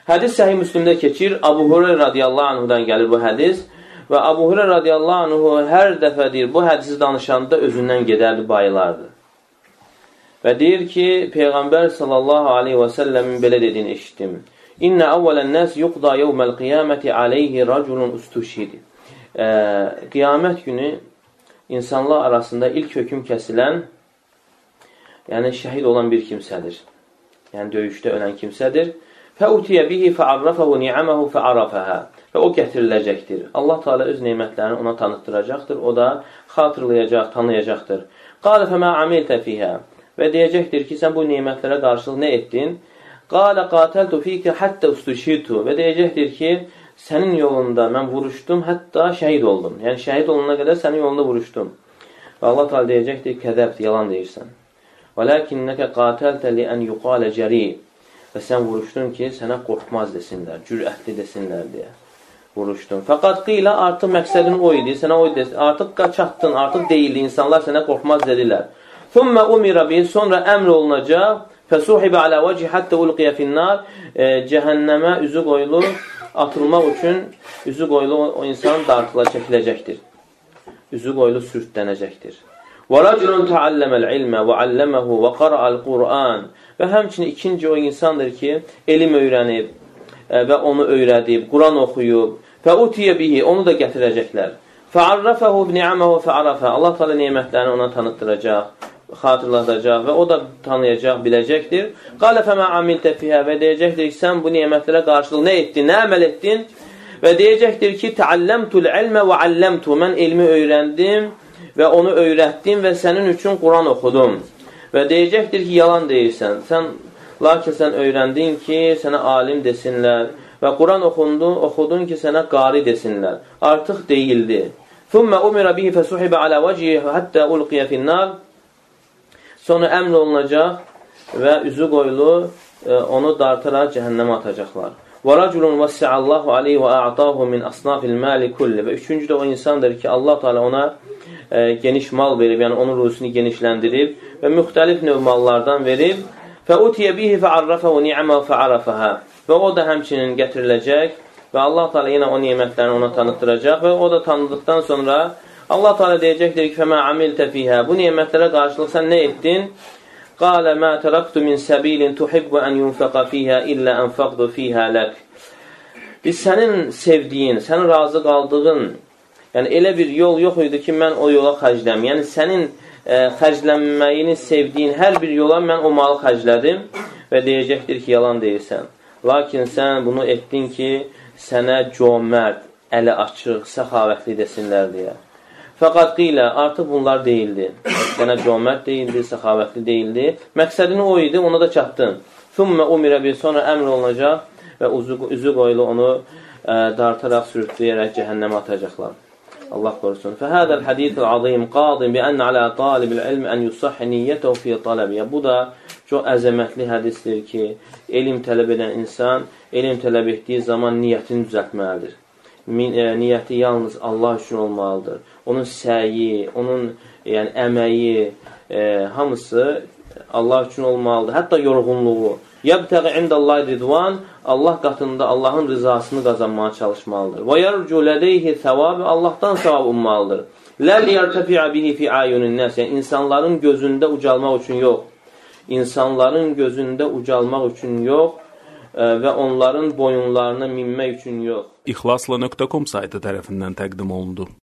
Hədis Səhih Müslimdə keçir. Abu Hurayra radiyallahu anhudan gəlir bu hədis. Və Abu Hurayra radiyallahu anhu hər dəfə deyir, bu hədisi danışanda özündən gedərdi, bayılardı. Və deyir ki, Peyğəmbər sallallahu aleyhi və səlləmin belə dediyini eşitdim. İnnə əvvələn nəs yuqda yevməl qiyaməti aleyhi raculun ustuşhidi. Qiyamət günü insanlar arasında ilk hökm kəsilən, yəni şəhid olan bir kimsədir. Yəni döyüşdə ölən kimsədir. Fəutiyə bihi fəarrafəhu ni'aməhu fəarrafəhə. Və o gətiriləcəkdir. Allah Teala öz nemətlərini ona tanıtdıracaqdır. O da xatırlayacaq, tanıyacaqdır. Qalə fəmə amiltə fihə. Və deyəcəkdir ki, sən bu nemətlərə qarşılıq nə etdin? Qalə qatəltu fikə həttə ustuşitu. Və deyəcəkdir ki, sənin yolunda mən vuruşdum, hətta şəhid oldum. Yəni şəhid olana qədər sənin yolunda vuruşdum. Və Allah Teala deyəcəkdir, kəzəbdir, yalan deyirsən. Və lakinnəkə qatəltə li ən yuqalə cəri. Və sən vuruşdun ki, sənə qorxmaz desinlər, cürətli desinlər deyə vuruşdun. Fəqat qilə artıq məqsədin o idi, sənə o idi, artıq çatdın, artıq deyildi, insanlar sənə qorxmaz dedilər. Thumma umira bihi, sonra əmr olunacaq, fəsuhibə alə vəci həttə ulqiyə finnar, cəhənnəmə üzü qoyulu, atılmaq üçün üzü qoyulu o insan dartıla çəkiləcəkdir. Üzü qoyulu sürtlənəcəkdir. وَرَجُلٌ تَعَلَّمَ الْعِلْمَ وَعَلَّمَهُ وَقَرَأَ الْقُرْآنِ. Və həmçinin ikinci o insandır ki, elm öyrənib və onu öyrədib, Quran oxuyub, فَاُتِيَ bihi, onu da gətirəcəklər. فَعَرَّفَهُ بِنِعَمَهُ فَعَرَفَهُ. Allah Teala nemətlərini ona tanıtdıracaq, xatırladacaq və o da tanıyacaq, biləcəkdir. قَالَ فَمَا عَمِلْتَ فِيهَا. Və deyəcəkdir ki, sən bu nemətlərə qarşılıq nə etdin, nə əməl etdin? Və deyəcəkdir ki, تَعَلَّمْتُ الْعِلْمَ وَعَلَّمْتُ. Mən elmi öyrəndim və onu öyrətdim və sənin üçün Quran oxudum. Və deyəcəkdir ki, yalan deyirsən. Lakin sən öyrəndin ki, sənə alim desinlər və Quran oxudun ki, sənə qari desinlər. Artıq deyildi. ثُمَّ أُمِرَ بِهِ فَسُحِبَ عَلَى وَجْهِهِ حَتَّى أُلْقِيَ فِي النَّارِ. Sonra əmr olunacaq və üzü qoyulu onu dartaraq cəhənnəmə atacaqlar. وَرَجُلٌ وَسِّعَ اللّٰهُ عَلَيْهِ وَأَعْطَاهُ مِنْ أَصْنَافِ الْمَالِ كُلِّ. Və üçüncü də o insandır ki, Allah Teala ona geniş mal verib, yəni onun ruzusunu genişləndirib və müxtəlif növ mallardan verib. فَاُتِيَ بِهِ فَعَرَّفَهُ نِعَمَهُ فَعَرَفَهَا. Və o da həmçinin gətiriləcək və Allah Teala yenə o nemətlərini ona tanıtdıracaq və o da tanıdıqdan sonra Allah Teala deyəcəkdir ki, فَمَا عَمِلْتَ فِيهَا. Bu nemətlərə qarşılıq sən nə etdin? قَالَ مَا تَرَقْتُ مِنْ سَبِيلٍ تُحِبُّ أَنْ يُنْفَقَ فِيهَا إِلَّا أَنْفَقْتُ فِيهَا لَكْ. Biz sənin sevdiyin, sənin razı qaldığın, yəni elə bir yol yox idi ki, mən o yola xərcləm. Yəni sənin xərclənməyini sevdiyin hər bir yola mən o malı xərclədim və deyəcəkdir ki, yalan deyirsən. Lakin sən bunu etdin ki, sənə cömərd, əli açıq, səxavətli desinlər deyə. Fəqat qilə, artıq bunlar deyildi. Sənə cömərd deyildi, səxavətli deyildi. Məqsədini o idi, ona da çatdın. Thumma umirə bir, sonra əmr olunacaq və üzü qoyulu onu dartaraq, sürütləyərək cəhənnəmə atacaqlar. Allah korusun. Fəhədəl hədithul azim qadın bi'ən alə talibil ilm ən yusahhi niyyətəhu fi tələbiyyə. Bu da çox əzəmətli hədisdir ki, elm tələb edən insan, elm tələb etdiyi zaman niyyətini düzəltməlidir. Niyyəti yalnız Allah üçün olmalıdır. Onun səyi, onun əməyi, hamısı Allah üçün olmalıdır. Hətta yorğunluğu. Yəbtəği indəllahi ridvan, Allah qatında Allahın rızasını qazanmağa çalışmalıdır. Və yərcu lədeyhi thəvabı, Allahdan savab ummalıdır. Ləl yərtəfi'a bihi fi ayunin nəs, yəni insanların gözündə ucalmaq üçün yox. İnsanların gözündə ucalmaq üçün yox və onların boyunlarına minmək üçün yox. İxlasla.com saytı tərəfindən təqdim olundu.